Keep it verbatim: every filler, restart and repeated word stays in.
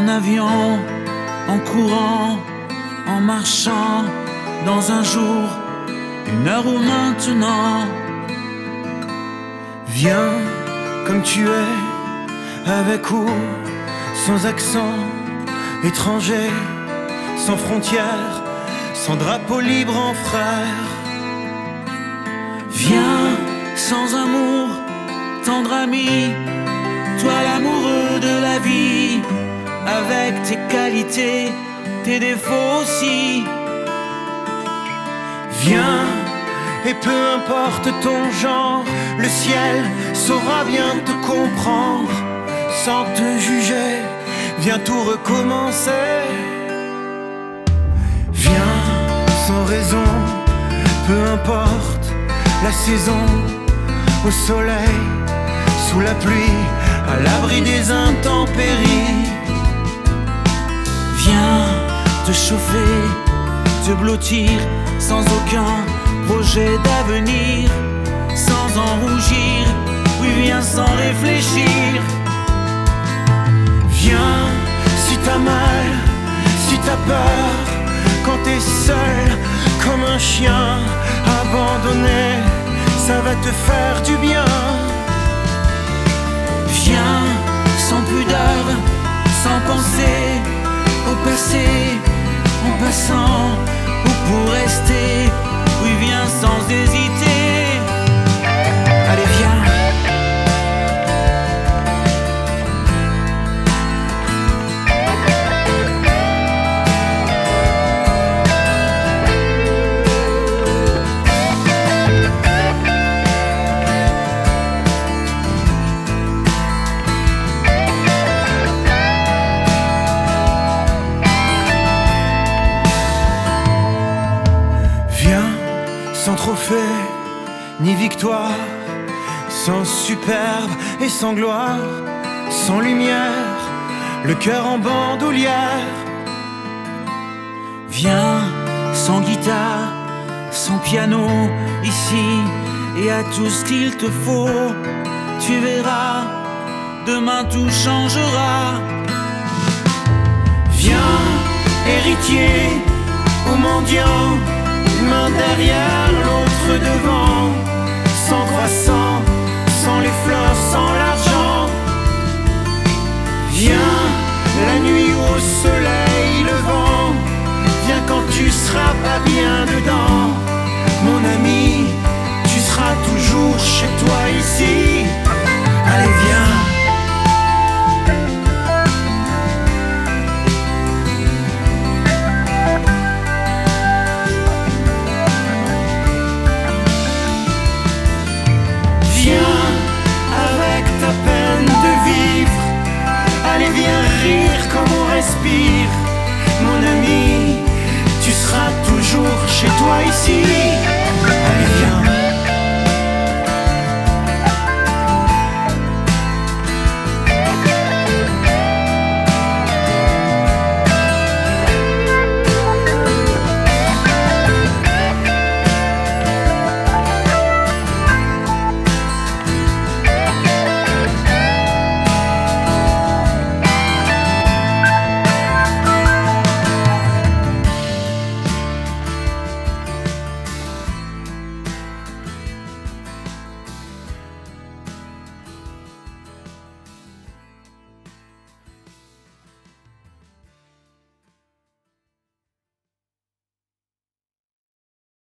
En avion, en courant, en marchant, dans un jour, une heure ou maintenant. Viens comme tu es, avec ou sans accent, étranger, sans frontières, sans drapeau libre en frère. Viens sans amour, tendre ami, toi l'amoureux de la vie, avec tes qualités, tes défauts aussi. Viens, et peu importe ton genre, le ciel saura bien te comprendre. Sans te juger, viens tout recommencer. Viens sans raison, peu importe la saison, au soleil, sous la pluie, à l'abri des intempéries. Viens te chauffer, te blottir, sans aucun projet d'avenir, sans en rougir, oui viens sans réfléchir. Viens si t'as mal, si t'as peur, quand t'es seul comme un chien abandonné, ça va te faire du bien. Viens sans pudeur, sans penser au passé, en passant ou pour rester, oui viens sans hésiter. Allez viens. Sans trophée, ni victoire, sans superbe et sans gloire, sans lumière, le cœur en bandoulière. Viens sans guitare, sans piano, ici, et à tout ce qu'il te faut. Tu verras, demain tout changera. Viens, héritier ou mendiant, une main derrière, l'autre devant, sans croissant, sans les fleurs, sans l'argent. Viens, la nuit au soleil levant, viens quand tu seras pas bien dedans. Mon ami, tu seras toujours chez toi ici. Allez viens. Allez viens rire comme on respire. Mon ami, tu seras toujours chez toi ici.